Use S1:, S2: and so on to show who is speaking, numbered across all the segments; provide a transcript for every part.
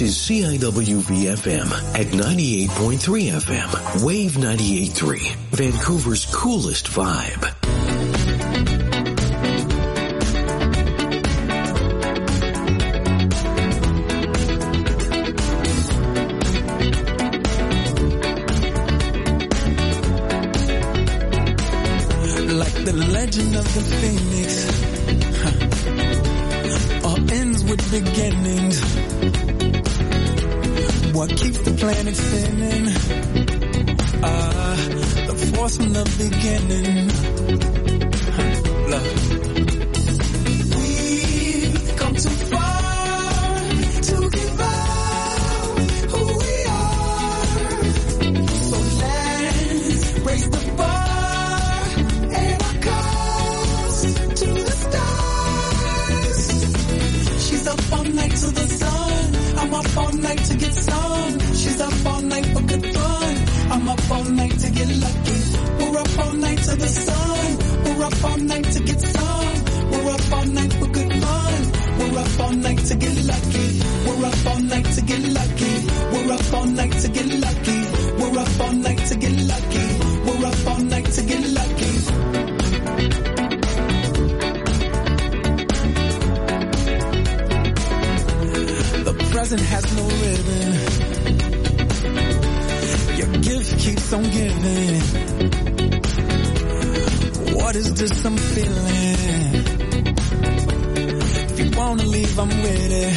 S1: is CIWV-FM at 98.3 FM, Wave 98.3, Vancouver's coolest vibe.
S2: Like the legend of the Phoenix, all ends with beginnings. What keeps the planet spinning? The force from the beginning. Love. We've come too far to give up who we are. So let's raise the bar and our cause to the stars. She's up all night to the sun. I'm up all night to get some. She's up all night for good fun. I'm up all night to get lucky. We're up all night to the sun. We're up all night to get some. We're up all night for good fun. We're up all night to get lucky. We're up all night to get lucky. We're up all night to get lucky. We're up all night to get lucky. We're up all night to get lucky. The present has no ribbon. Your gift keeps on giving. What is this I'm feeling? If you wanna leave, I'm with it.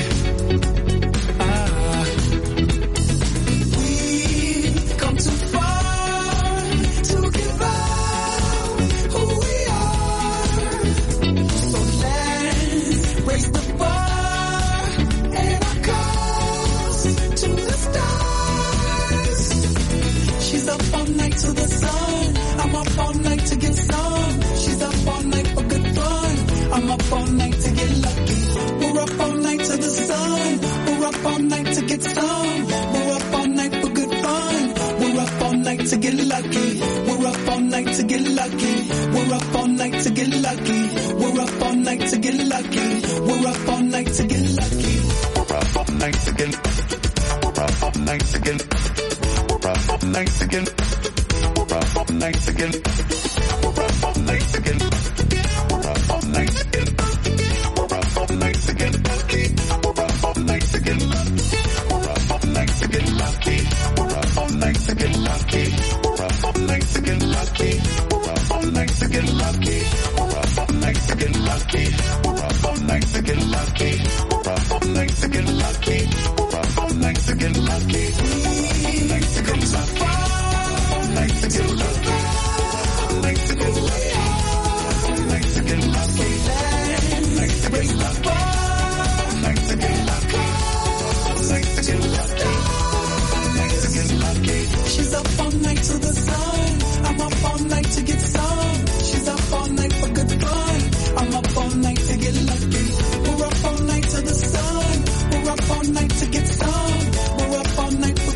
S2: We've come too far to give up who we are. So let's raise the bar and our cause to the stars. She's up all night to the sun. I'm up all night to get some. She's up all night for good fun. I'm up all night to get lucky. We're up all night to the sun. We're up all night to get some. We're up all night for good fun. We're up all night to get lucky. We're up all night to get lucky. We're up all night to get lucky. We're up all night to get lucky. We're up all night to get lucky. We're up all night to get. We're up all night to get. We're up all night to get. We're up all night to get. We're up all night to get. We're up all night to get. We're up all night to get lucky. We're up all night to get. We're up all night to get lucky. We're up all night to get lucky. We're up all night to get lucky. We're up all night to get lucky. We're up all night to get lucky. We're up all night to get lucky. We're up all night to get lucky. We're up all night to get lucky. We're up all night to get lucky. All night to get lucky. All night to get lucky. All night to get lucky. All night to get lucky. All night to get lucky. All night to get lucky. All night to get lucky. She's up all night to the sun. I'm up all night to get some. She's up all night for good fun. I'm up all night to get lucky. We're up all night to the sun. We're up all night to get some. We're up all night for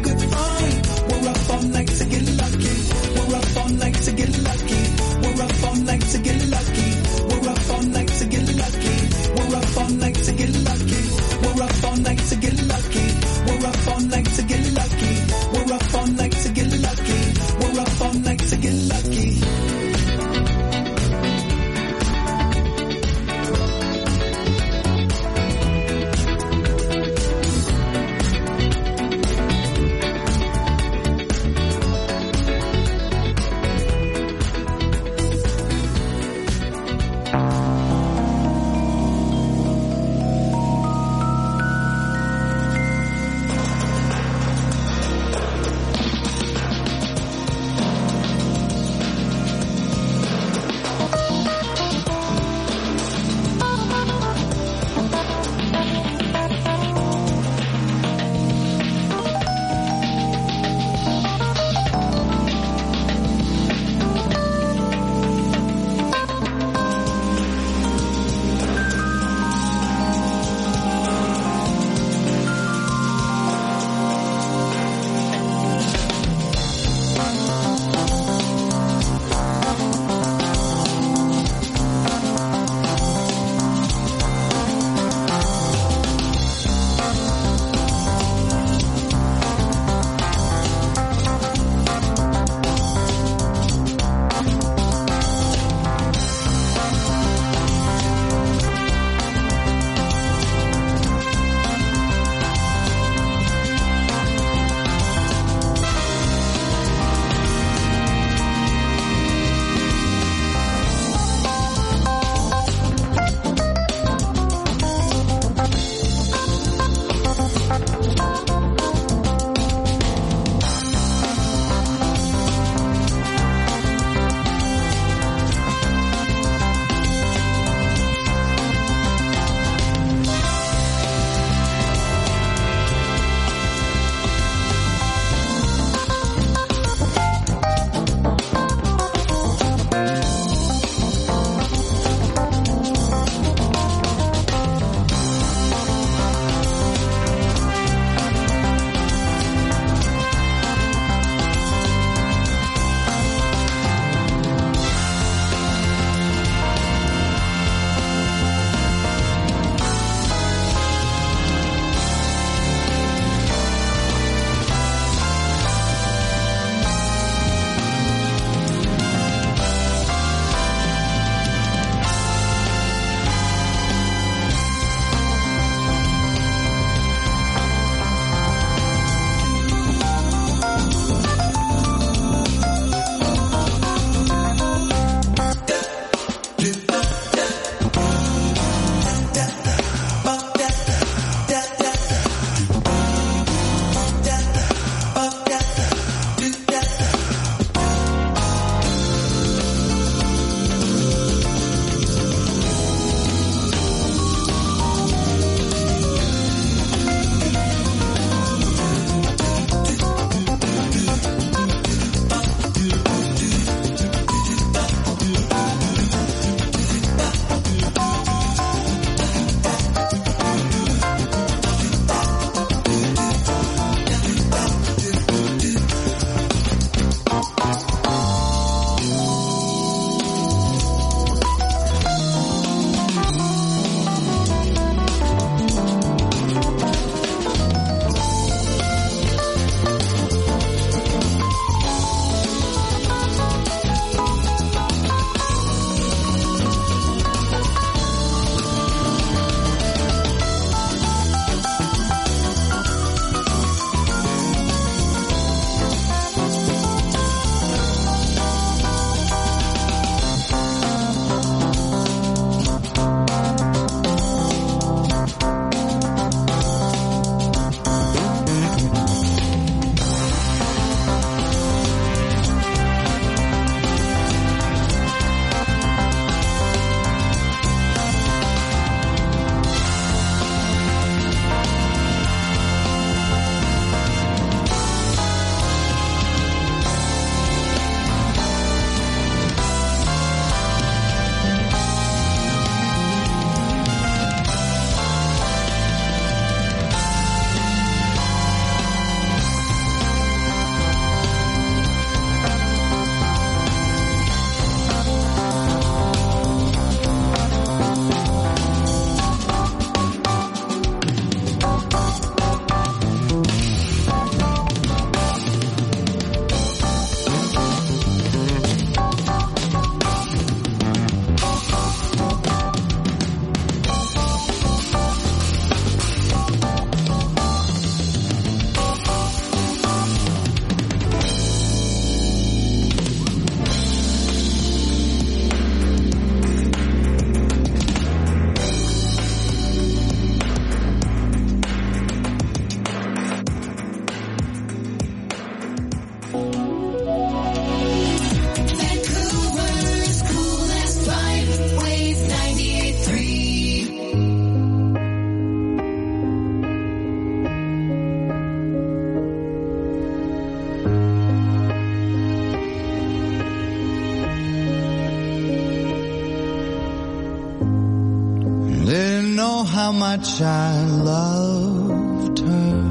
S3: much I loved her.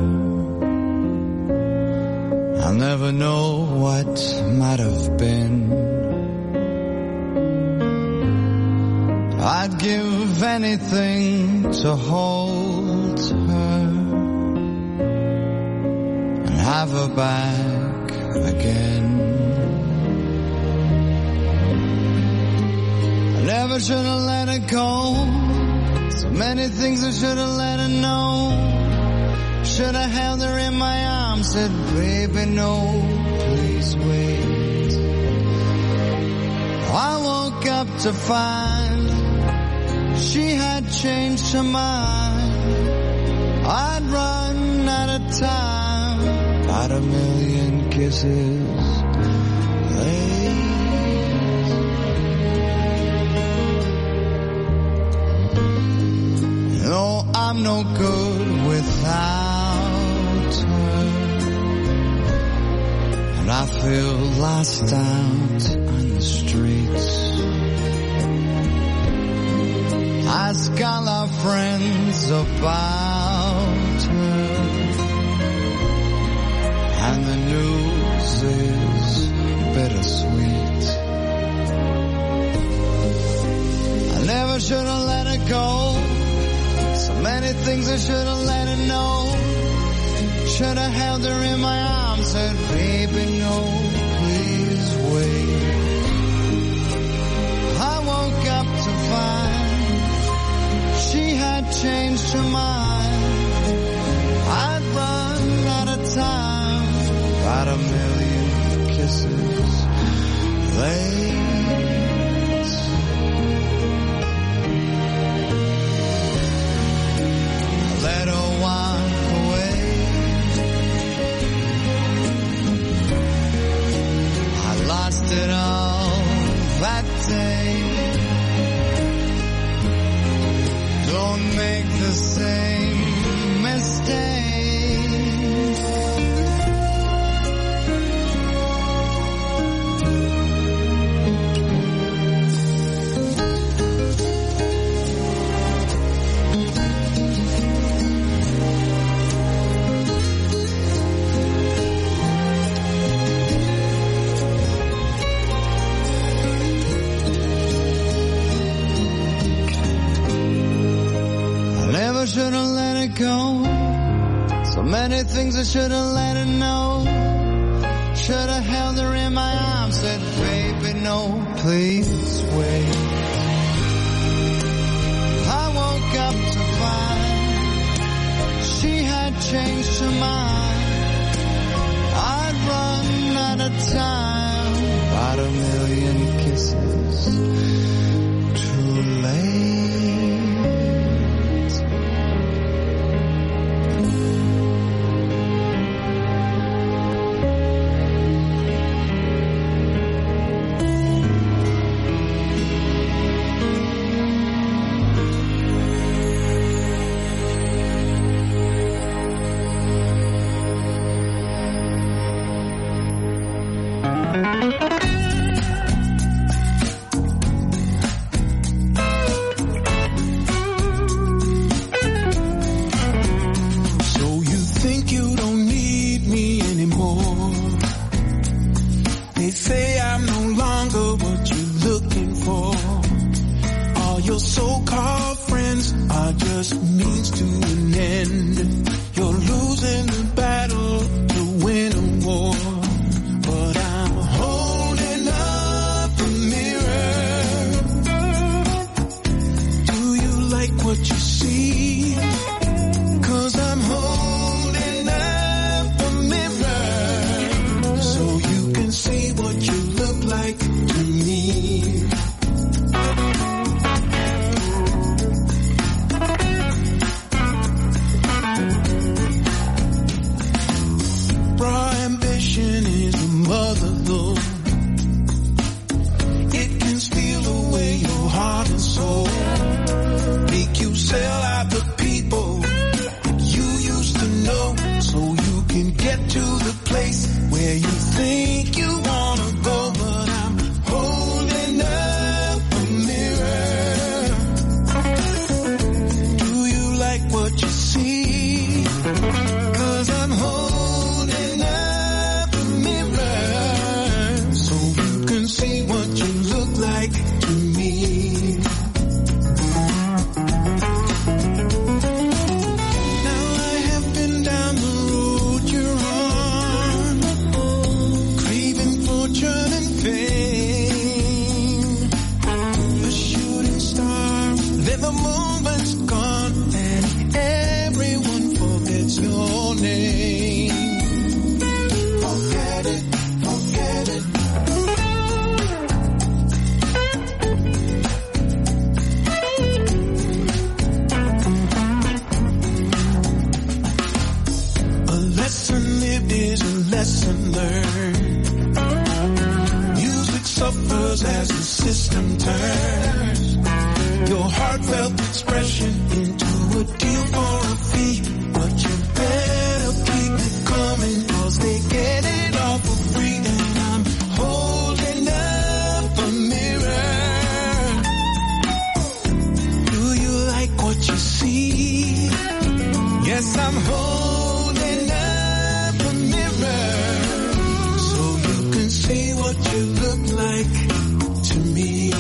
S3: I'll never know what might have been. I'd give anything to hold her and have her back again. I never should have let her go. So many things I should have let her know. Should have held her in my arms, said, baby, no, please wait. I woke up to find she had changed her mind. I'd run out of time, got a million kisses late. No, I'm no good without her, and I feel lost out on the streets. Ask all our friends about her, and the news is bittersweet. I never should have let her go. So many things I should have let her know. Should have held her in my arms, said, baby, no, please wait. I woke up to find she had changed her mind. I'd run out of time, got a million kisses late. Let her walk away. I lost it all that day. Don't make the same mistake. Should have let her go. So many things I should have let her know. Should have held her in my arms, said, baby, no, please wait. I woke up to find she had changed her mind. I'd run out of time, about a million kisses too late. You're losing the battle to win a war, but I'm holding
S2: lesson learned. Music suffers as the system turns. Your heartfelt expression into a deal for a fee. But you better keep it coming, 'cause they get it all for free. And I'm holding up a mirror. Do you like what you see? Yes, I'm holding up a mirror, so you can see what you look like to me.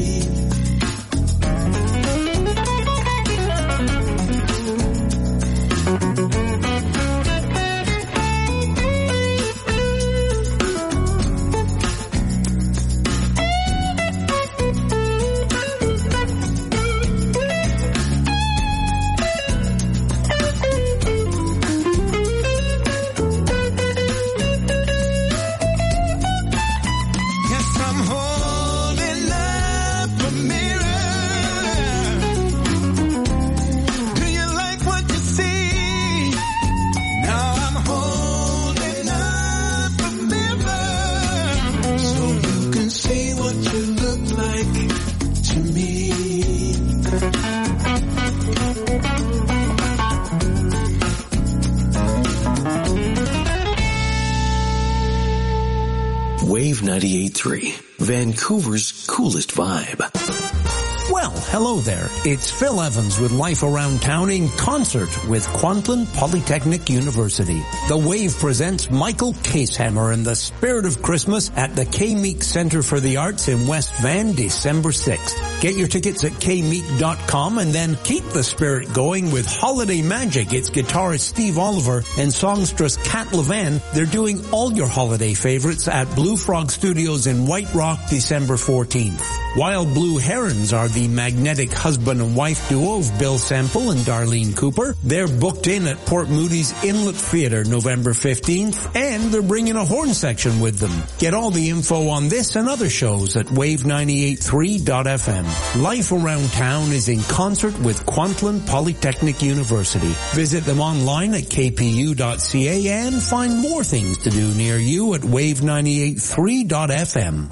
S1: Wave 98.3, Vancouver's coolest vibe.
S4: Well, hello there. It's Phil Evans with Life Around Town in concert with Kwantlen Polytechnic University. The Wave presents Michael Casehammer in the Spirit of Christmas at the K-Meek Center for the Arts in West Van, December 6th. Get your tickets at kmeek.com and then keep the spirit going with Holiday Magic. It's guitarist Steve Oliver and songstress Kat Levan. They're doing all your holiday favorites at Blue Frog Studios in White Rock, December 14th. Wild Blue Herons are the magnetic husband and wife duo of Bill Semple and Darlene Cooper. They're booked in at Port Moody's Inlet Theatre November 15th, and they're bringing a horn section with them. Get all the info on this and other shows at wave983.fm. Life Around Town is in concert with Kwantlen Polytechnic University. Visit them online at kpu.ca and find more things to do near you at wave983.fm.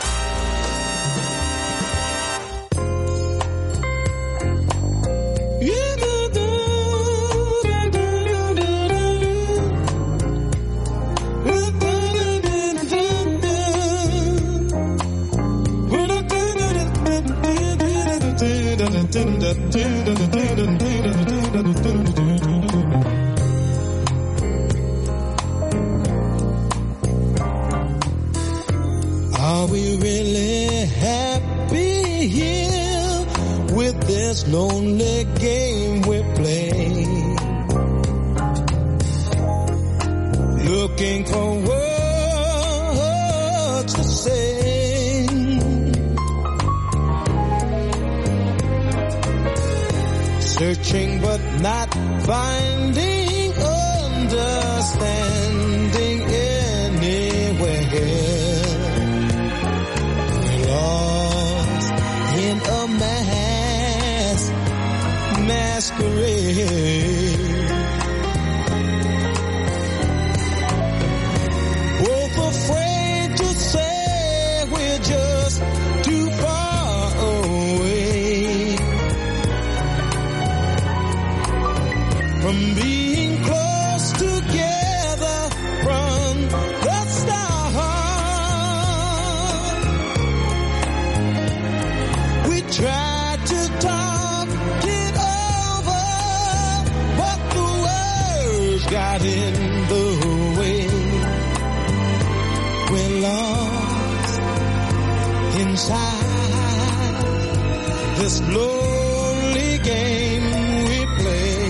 S3: Are we really happy here with this lonely game we play? Looking for words to say, searching but not finding understanding anywhere. In a masquerade, both afraid to say we're just too far away from being close together from the start. We tried to talk it over, but the words got in the way. We're lost inside this lonely game we play.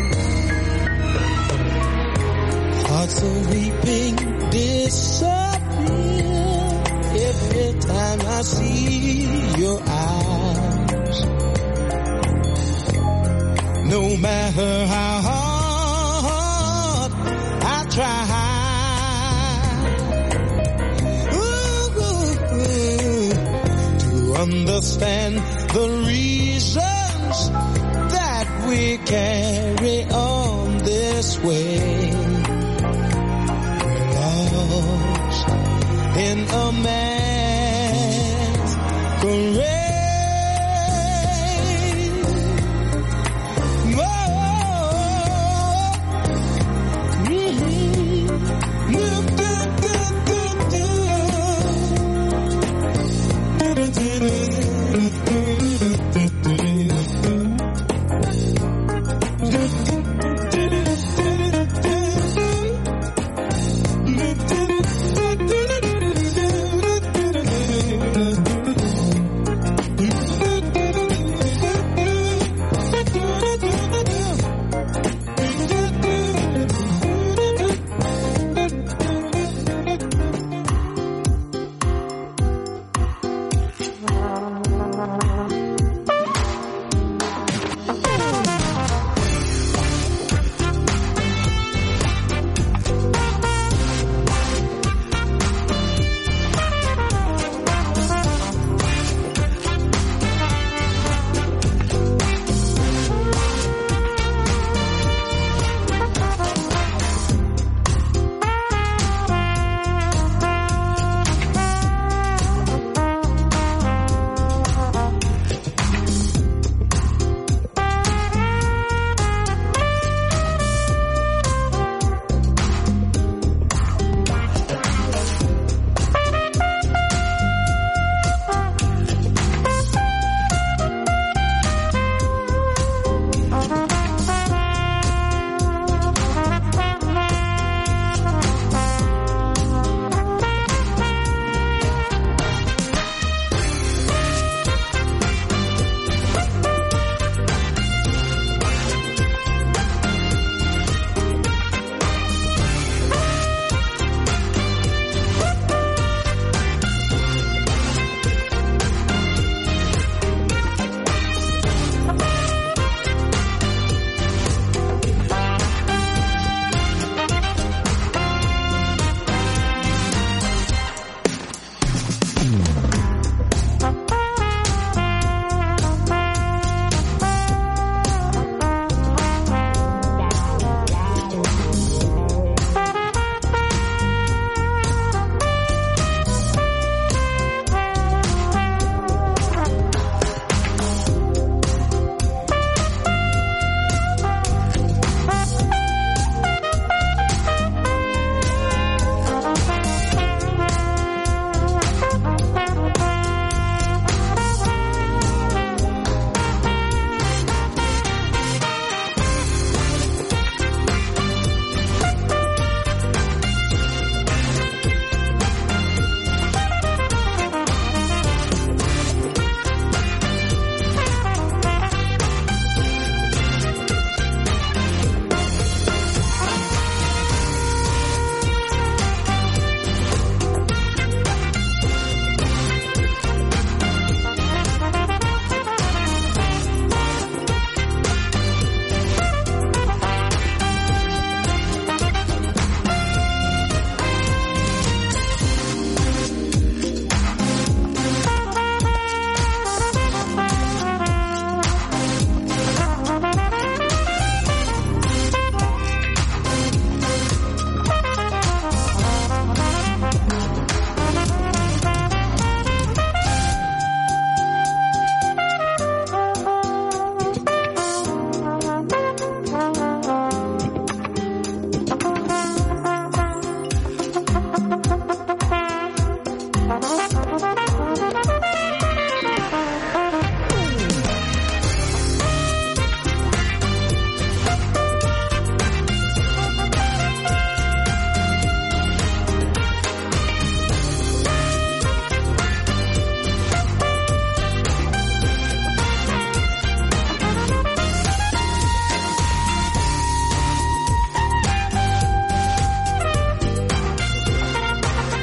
S3: Hearts are weeping, disappear every time I see your eyes. No matter how hard I try, to understand the reasons that we carry on this way. We're lost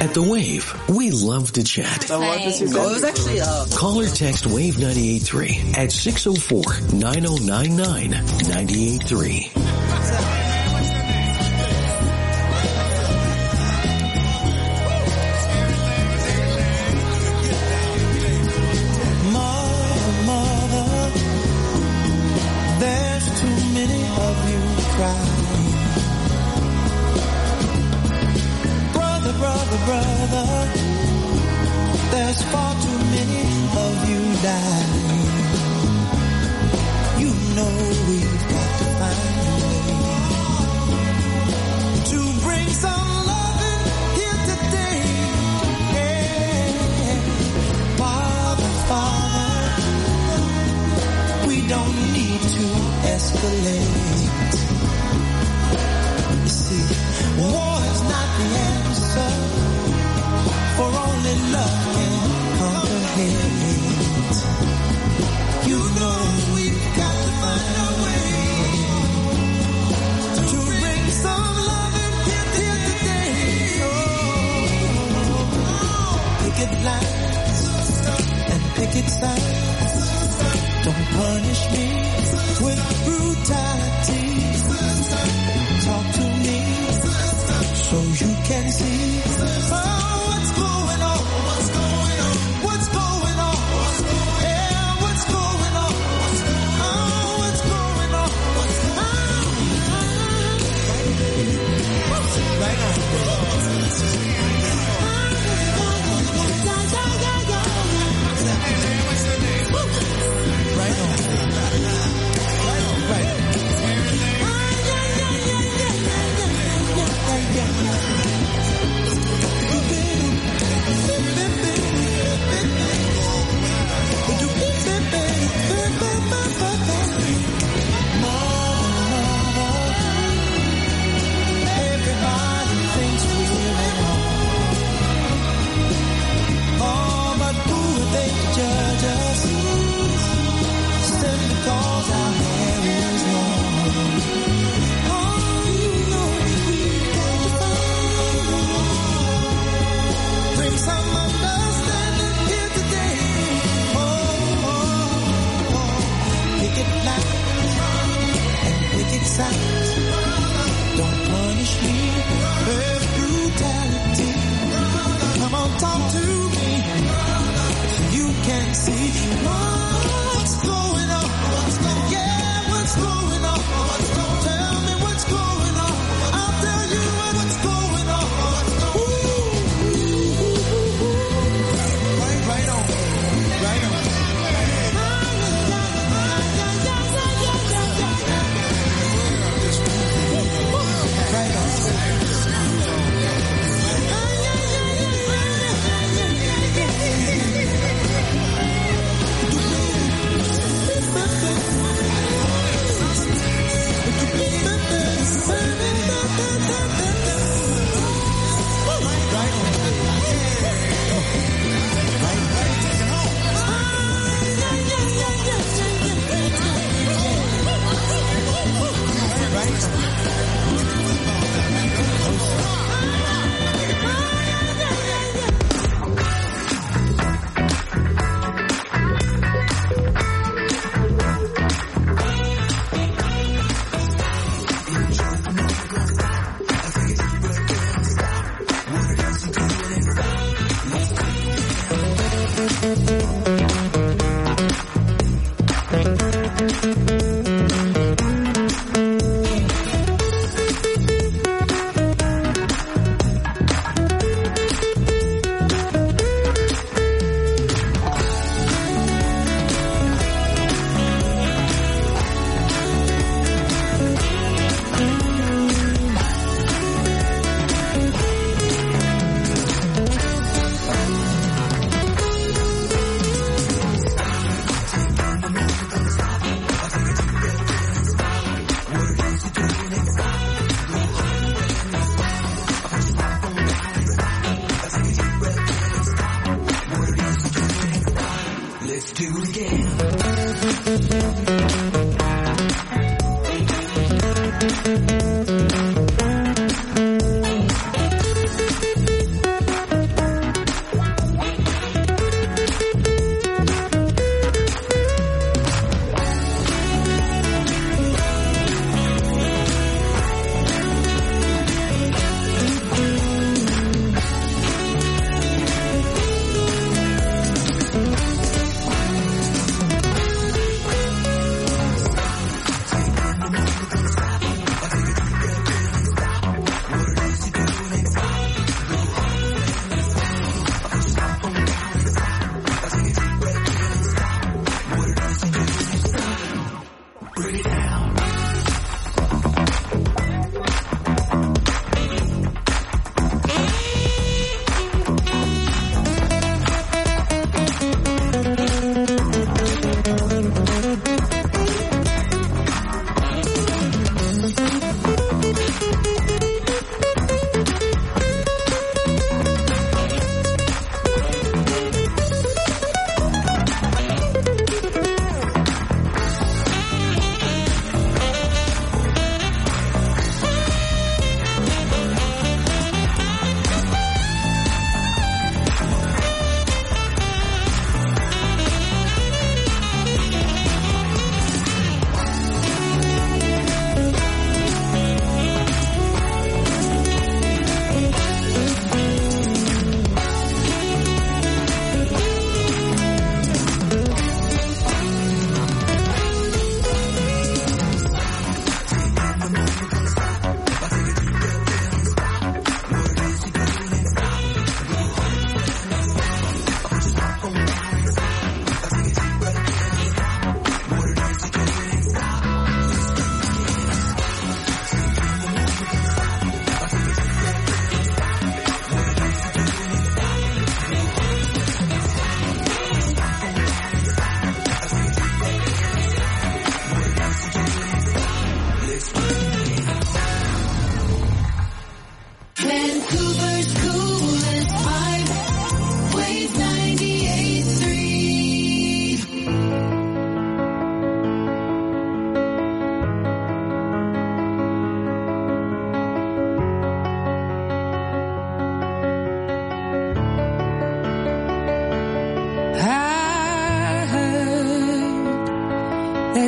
S1: At The Wave, we love to chat.
S5: Well, it was actually
S1: Call or text Wave 98.3 at 604-9099-98.3.
S3: Mother, there's too many of you crying. Brother, there's far too many of you dying. You know we've got to find a way to bring some loving here today. Yeah. Father, we don't need to escalate. You see, war is not the answer. For only love can conquer hate. You know we've got to find a way to bring some love in here today. Picket lines and picket signs. Don't punish me with brutality. Talk to me so you can see. What's going on? What's going on? What's going on? Yeah, what's going on? What's going on? Right on. Right on. Right.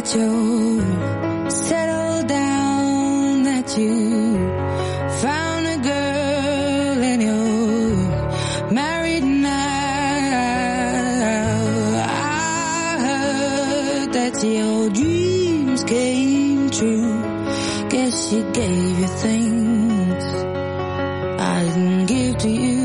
S5: that you're settled down, that you found a girl and you're married now. I heard that your dreams came true. Guess she gave you things I didn't give to you.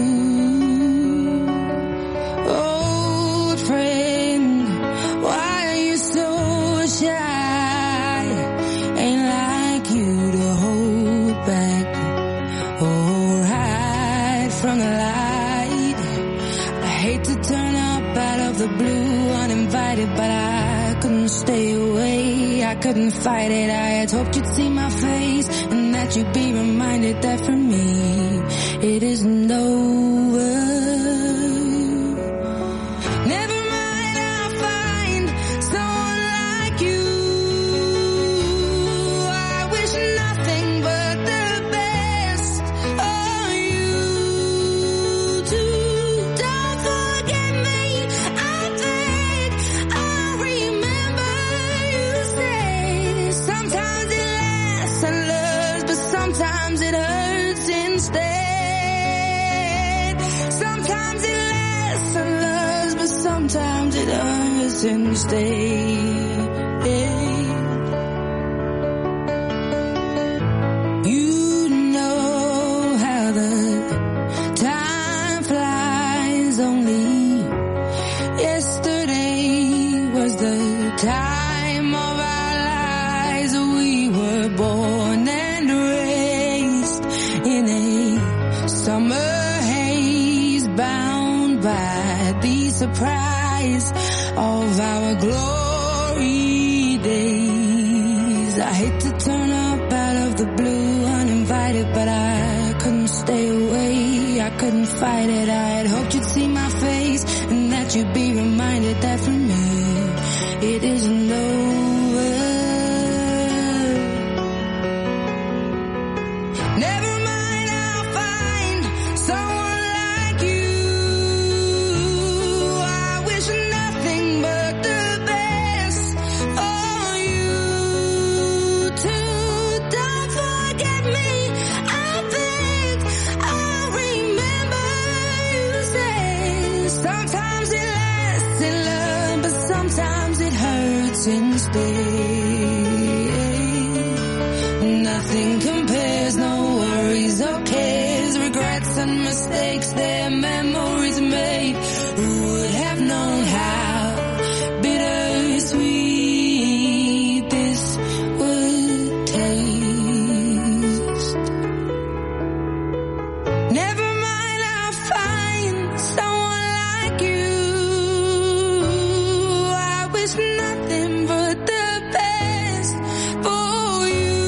S5: Old friend, why are you so shy? Ain't like you to hold back or hide from the light. I hate to turn up out of the blue uninvited, but I couldn't stay away. I couldn't fight it. I had hoped you'd see my face and that you'd be reminded that for me it isn't over. Never mind, I'll find someone like you. I wish nothing but the best for you too. Don't forget me, I think I remember you say sometimes it lasts and loves, but sometimes it hurts instead. Sometimes it lasts and loves, but sometimes it hurts instead. You know how the time flies. Only yesterday was the time of our lives. We were born and raised in a summer haze, bound by the surprise of our glory days. I hate to turn up out of the blue uninvited, but I couldn't stay away. I couldn't fight it. I had hoped you'd see my face and that you'd be reminded that for me it isn't over. Never mind, I'll find someone like you. I wish nothing but the best for you too. Don't forget me, I think I remember you say sometimes it lasts in love, but sometimes it hurts instead. Nothing compares, no worries or cares, regrets and mistakes, their memories made. Who would have known how bittersweet this would taste? Never mind, I'll find someone like you. I wish nothing but the best for you.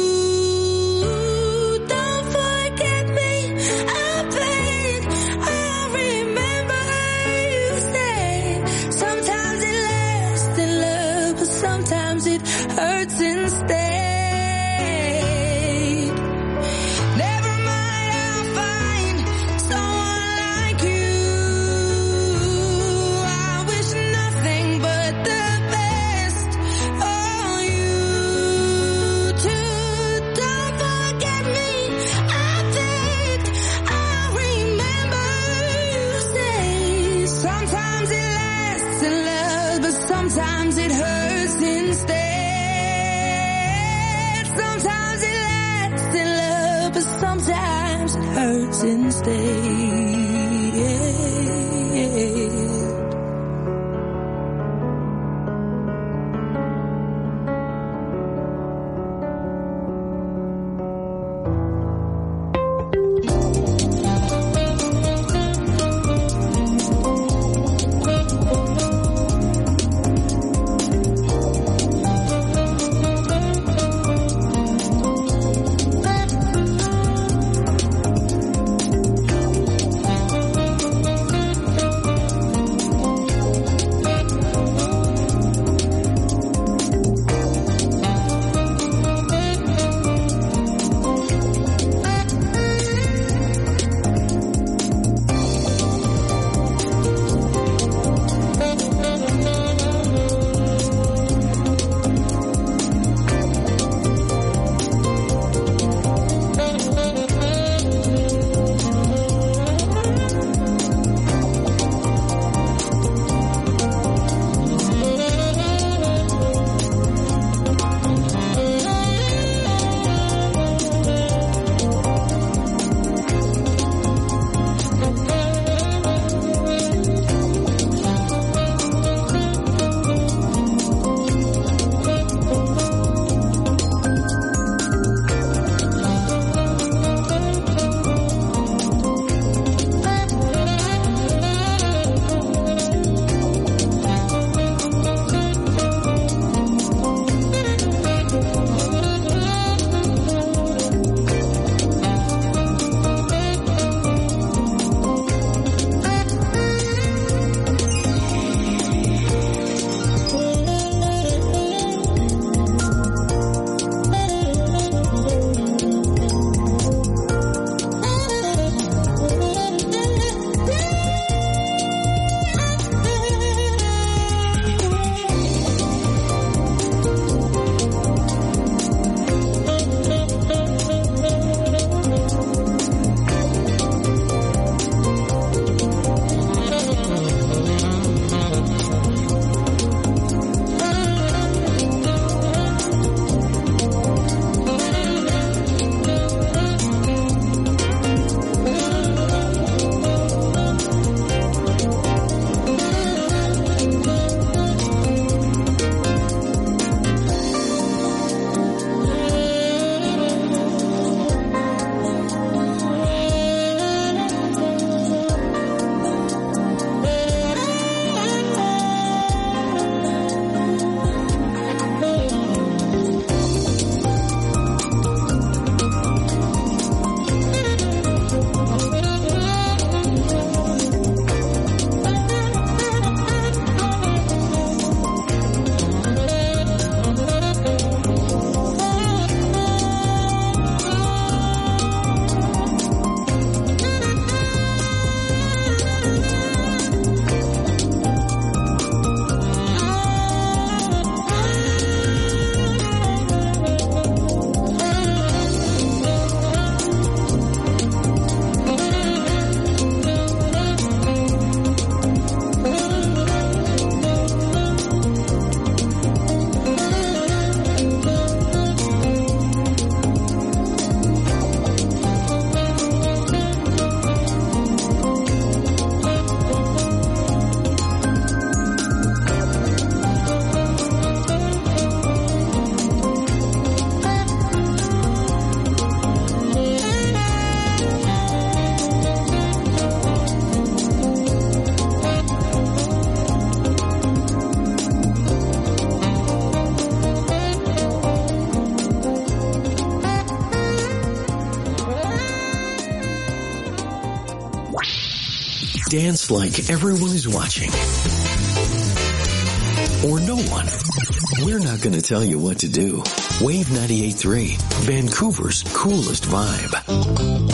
S5: Don't forget me, I think I remember you say sometimes it lasts in love, but sometimes it hurts instead. Never mind, I'll find someone like you. I wish nothing but the best for you too. Don't forget me, I think I remember you say sometimes it lasts in love, but sometimes it hurts instead. Sometimes it lasts in love, but sometimes it hurts instead.
S1: Dance like everyone is watching. Or no one. We're not going to tell you what to do. Wave 98.3, Vancouver's coolest vibe.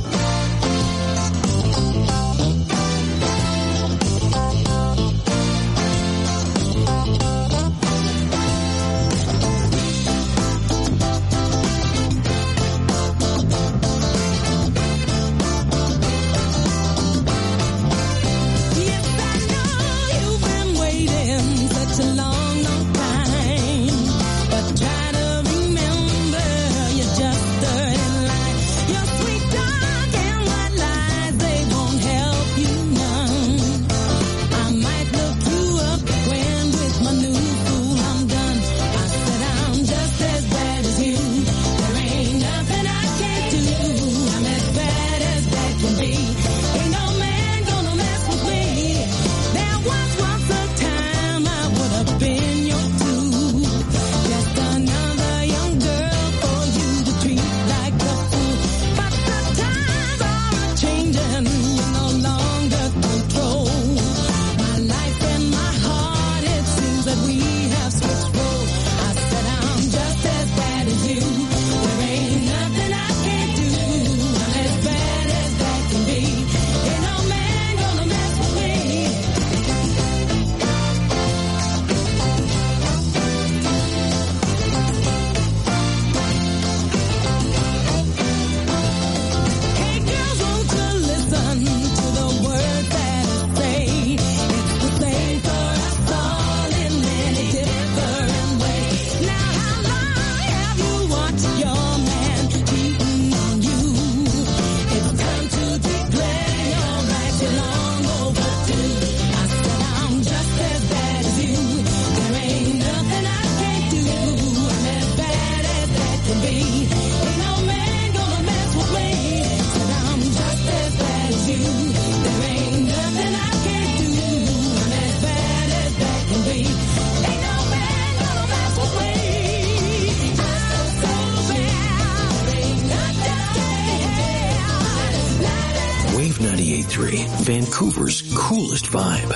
S1: Wave 98.3, Vancouver's coolest vibe.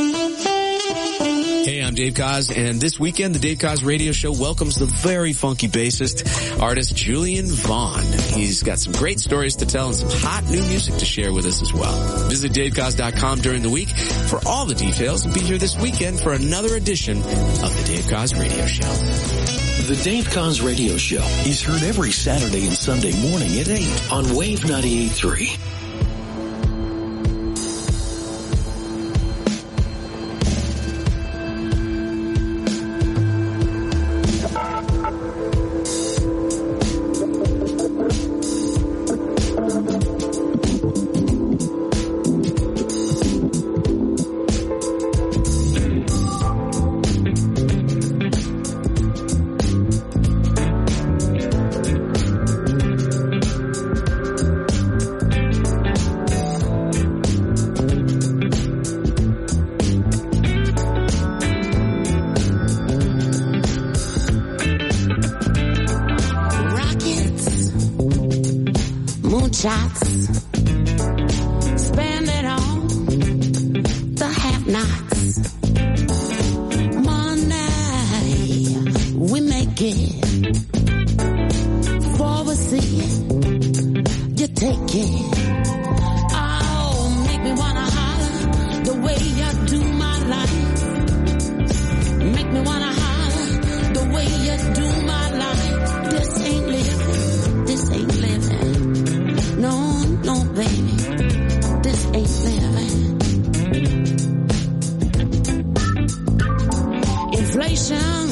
S6: Hey, I'm Dave Koz, and this weekend, the Dave Koz Radio Show welcomes the very funky bassist, artist Julian Vaughn. He's got some great stories to tell and some hot new music to share with us as well. Visit DaveKoz.com during the week for all the details and be here this weekend for another edition of the Dave Koz Radio Show.
S1: The Dave Koz Radio Show is heard every Saturday and Sunday morning at 8 on Wave 98.3.
S7: Shots, spend it on the have-nots. Money, we make it. For we see it, you take it. Oh, make me wanna holler the way you do my life. Make me wanna holler the way you do my life. This ain't living, this ain't living. No, no, baby, this ain't living. Inflation,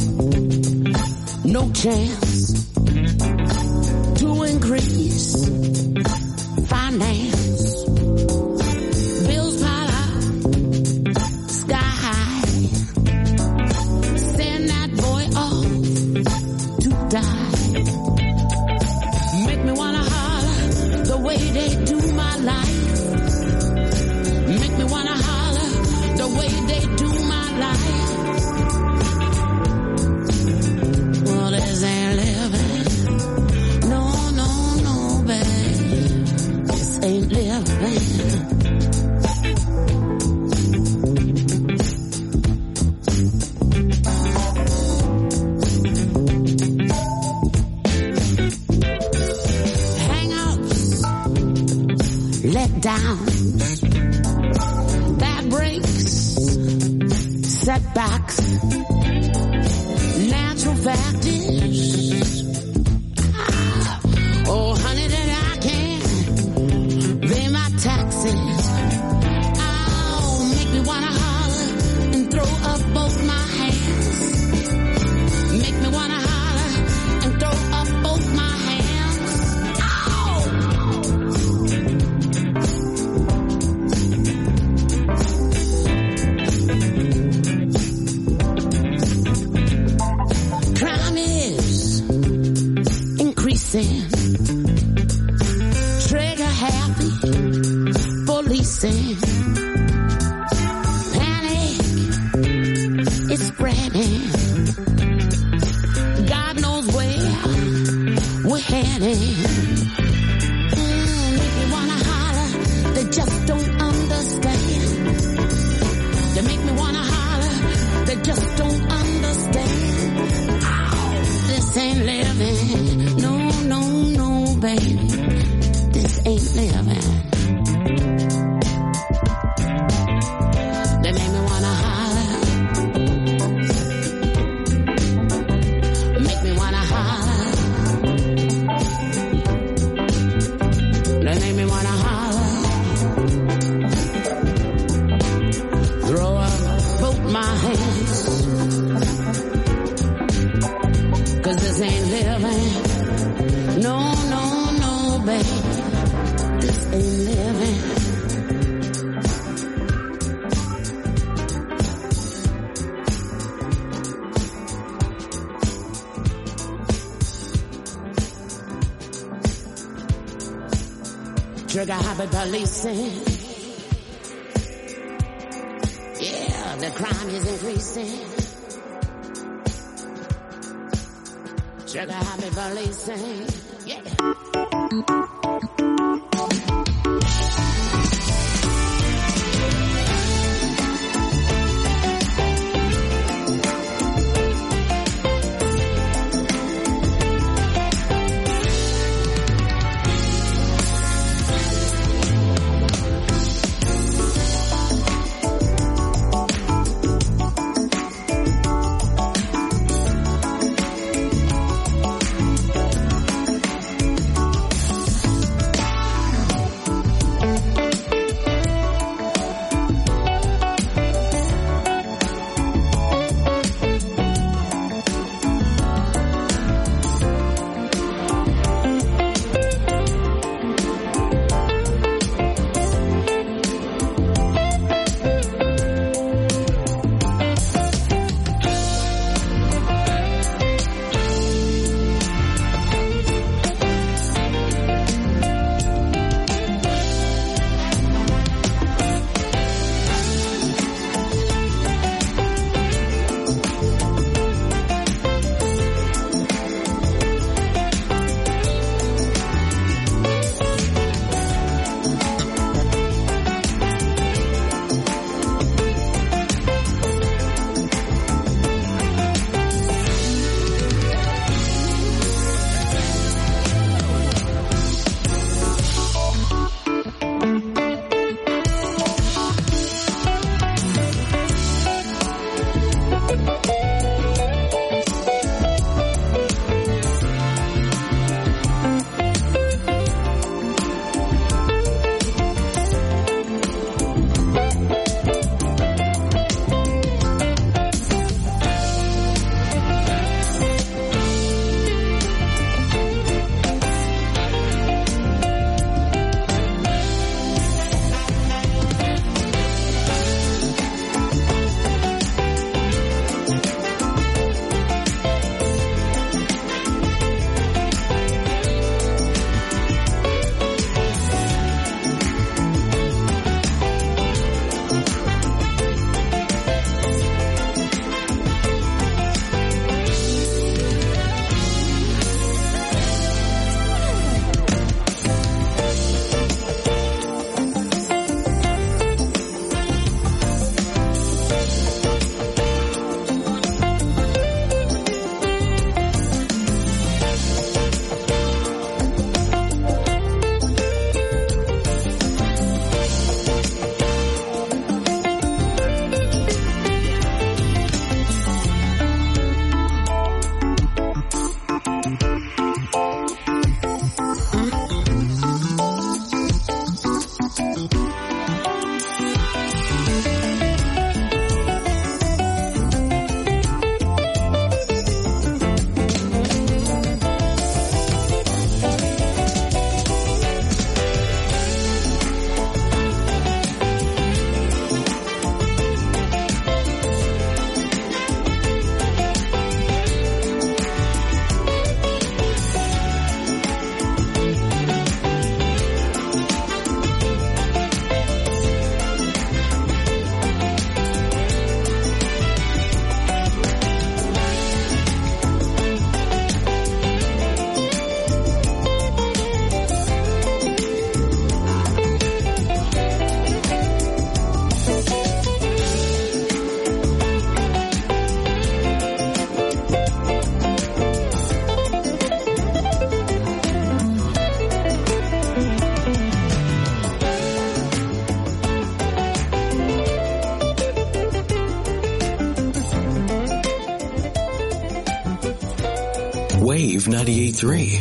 S7: no chance to increase finance. Bills pile up, sky high. Send that boy off to die. Make me wanna holler the way they do my life. Make me wanna holler the way they do my life. Well, this ain't living. downs, bad breaks, setbacks, natural factors. Oh, honey, that I can pay my taxes. Oh, make me wanna holler and throw up both my hands. Make me wanna holler and throw up both my hands. Crime is increasing. Trigger happy policing. Panic is spreading. God knows where we're heading. Make me wanna holler, they just don't understand. They make me wanna holler, they just don't understand. This ain't living, no, no, no, baby. This ain't living. They make me wanna holler. Make me wanna holler. They make me wanna holler. Throw up both my hands. 'Cause this ain't living. No, no, no, baby. This ain't living. Trigger happy policing. Yeah, the crime is increasing. Trigger happy policing. Yeah.
S1: Wave 98.3.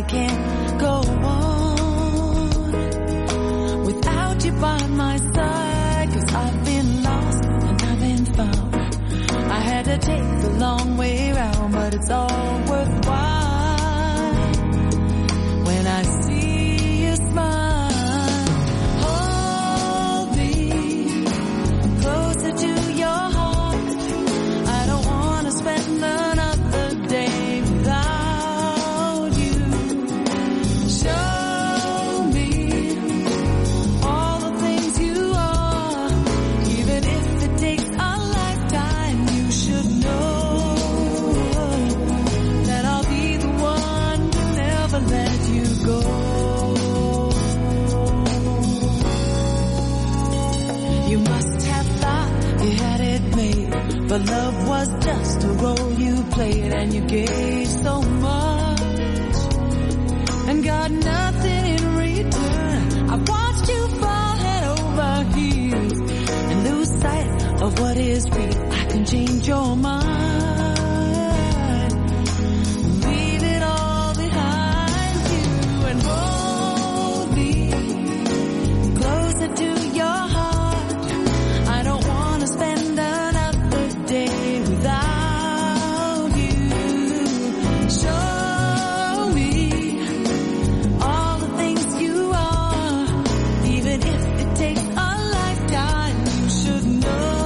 S5: can't go on without you by my side, 'cause I've been lost and I've been found. I had to take the long way round, but it's all worthwhile when I see you smile. Hold me closer to your heart. I don't want to spend another day without you. Show me all the things you are, even if it takes a lifetime. You should know that I'll be the one to never let you go. You must have thought you had it made, but love was just a role you played, and you gave so much and got nothing in return. I watched you fall head over heels and lose sight of what is real. I can change your mind, leave it all behind you, and hold me closer to your heart. I don't want to spend another day without you. Show me all the things you are, even if it takes a lifetime. You should know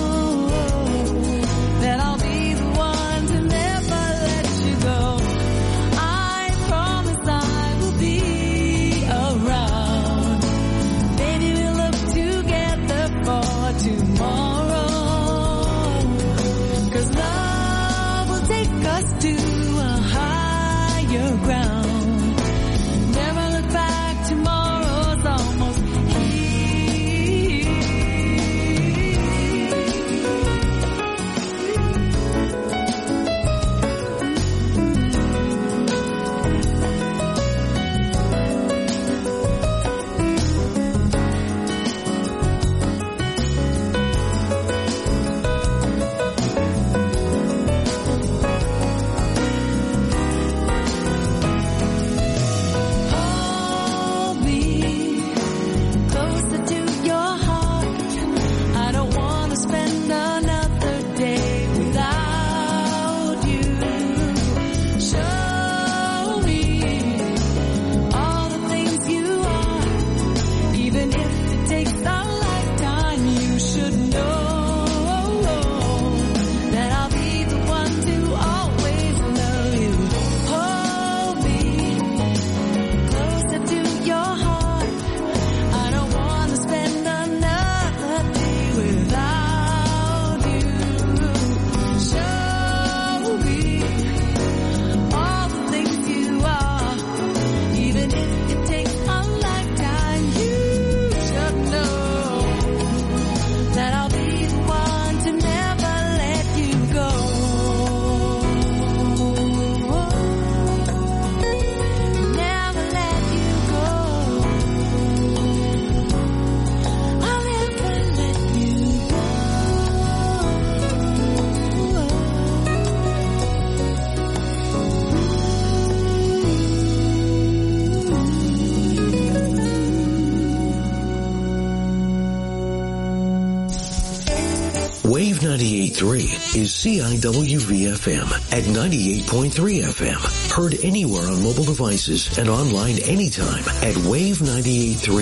S5: that I'll be the one to never let you go. I promise I will be around. Baby, we'll look together for tomorrow, 'cause love will take us to a higher ground. Never look back, tomorrow's almost here. Hold me closer to your heart. I don't want to spend another day without you. Show me all the things you are, even if it takes a lifetime. You should know that I'll be the one to always love you. Hold me closer to your heart. I don't want to spend another day without you. Show me all the things you are, even if it takes a lifetime. You should know that I'll be the one to never let you go. Never let you go. I'll never let you go.
S1: Wave 98.3 is CIWV-FM at 98.3 FM. Heard anywhere on mobile devices and online anytime at wave98.3.